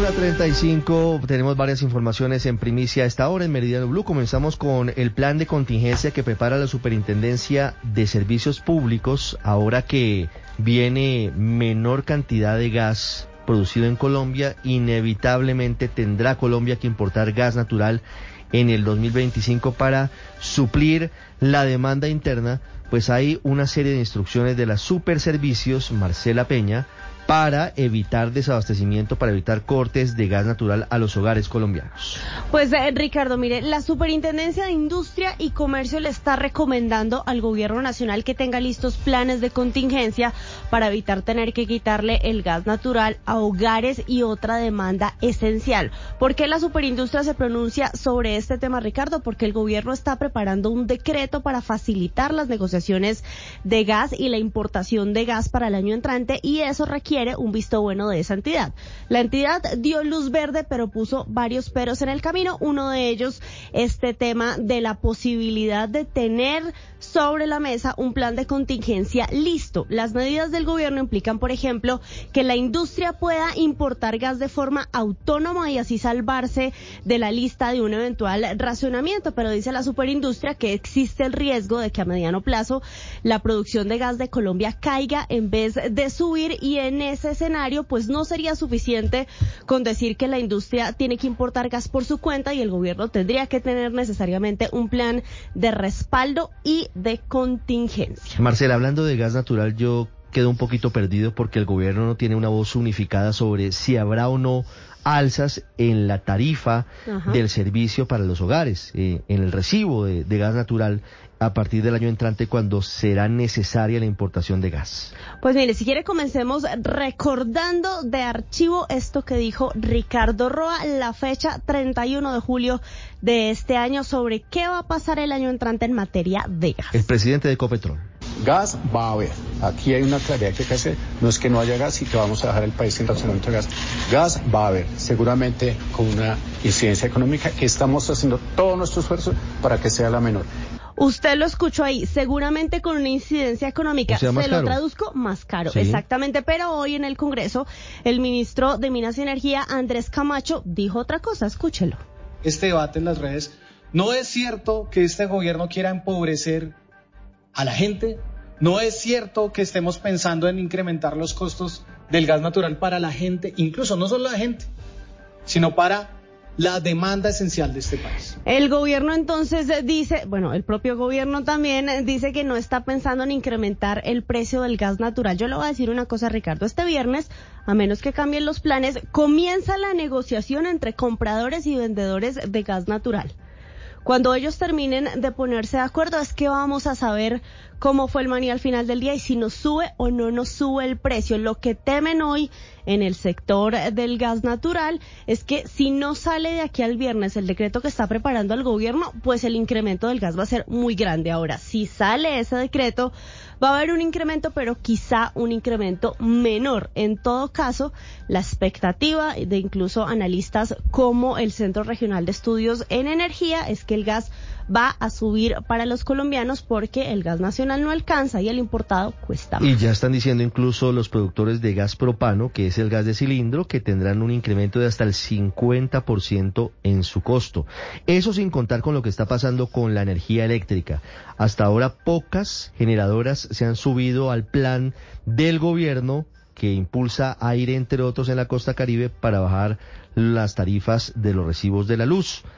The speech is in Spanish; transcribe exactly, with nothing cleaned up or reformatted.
una treinta y cinco, tenemos varias informaciones en primicia a esta hora en Meridiano Blue. Comenzamos con el plan de contingencia que prepara la Superintendencia de Servicios Públicos ahora que viene menor cantidad de gas producido en Colombia. Inevitablemente tendrá Colombia que importar gas natural en el dos mil veinticinco para suplir la demanda interna. Pues hay una serie de instrucciones de la Superservicios, Marcela Peña, para evitar desabastecimiento, para evitar cortes de gas natural a los hogares colombianos. Pues eh, Ricardo, mire, la Superintendencia de Industria y Comercio le está recomendando al gobierno nacional que tenga listos planes de contingencia para evitar tener que quitarle el gas natural a hogares y otra demanda esencial. ¿Por qué la Superindustria se pronuncia sobre este tema, Ricardo? Porque el gobierno está preparando un decreto para facilitar las negociaciones de gas y la importación de gas para el año entrante, y eso requiere un visto bueno de esa entidad. La entidad dio luz verde, pero puso varios peros en el camino. Uno de ellos, este tema de la posibilidad de tener sobre la mesa un plan de contingencia listo. Las medidas del gobierno implican, por ejemplo, que la industria pueda importar gas de forma autónoma y así salvarse de la lista de un eventual racionamiento, pero dice la Superindustria que existe el riesgo de que a mediano plazo la producción de gas de Colombia caiga en vez de subir, y en ese escenario pues no sería suficiente con decir que la industria tiene que importar gas por su cuenta, y el gobierno tendría que tener necesariamente un plan de respaldo y de contingencia. Marcela, hablando de gas natural, yo quedo un poquito perdido porque el gobierno no tiene una voz unificada sobre si habrá o no alzas en la tarifa Ajá. del servicio para los hogares, eh, en el recibo de, de gas natural a partir del año entrante, cuando será necesaria la importación de gas. Pues mire, si quiere comencemos recordando de archivo esto que dijo Ricardo Roa la fecha treinta y uno de julio de este año sobre qué va a pasar el año entrante en materia de gas. El presidente de Ecopetrol. Gas va a haber. Aquí hay una claridad que hay que hacer. No es que no haya gas y que vamos a dejar el país sin racionamiento de gas. Gas va a haber, seguramente con una incidencia económica que estamos haciendo todo nuestro esfuerzo para que sea la menor. Usted lo escuchó ahí, seguramente con una incidencia económica. O sea, se caro. Lo traduzco, más caro, sí. Exactamente, pero hoy en el Congreso, el ministro de Minas y Energía, Andrés Camacho, dijo otra cosa, escúchelo. Este debate en las redes, no es cierto que este gobierno quiera empobrecer a la gente, no es cierto que estemos pensando en incrementar los costos del gas natural para la gente, incluso no solo la gente, sino para la demanda esencial de este país. El gobierno entonces dice, bueno, el propio gobierno también dice que no está pensando en incrementar el precio del gas natural. Yo le voy a decir una cosa, Ricardo, este viernes, a menos que cambien los planes, comienza la negociación entre compradores y vendedores de gas natural. Cuando ellos terminen de ponerse de acuerdo es que vamos a saber cómo fue el maní al final del día y si nos sube o no nos sube el precio. Lo que temen hoy en el sector del gas natural es que si no sale de aquí al viernes el decreto que está preparando el gobierno, pues el incremento del gas va a ser muy grande. Ahora, si sale ese decreto, va a haber un incremento, pero quizá un incremento menor. En todo caso, la expectativa de incluso analistas como el Centro Regional de Estudios en Energía es que el gas va a subir para los colombianos porque el gas nacional no alcanza y el importado cuesta más. Y ya están diciendo incluso los productores de gas propano, que es el gas de cilindro, que tendrán un incremento de hasta el cincuenta por ciento en su costo. Eso sin contar con lo que está pasando con la energía eléctrica. Hasta ahora pocas generadoras se han subido al plan del gobierno que impulsa Aire, entre otros, en la costa Caribe para bajar las tarifas de los recibos de la luz.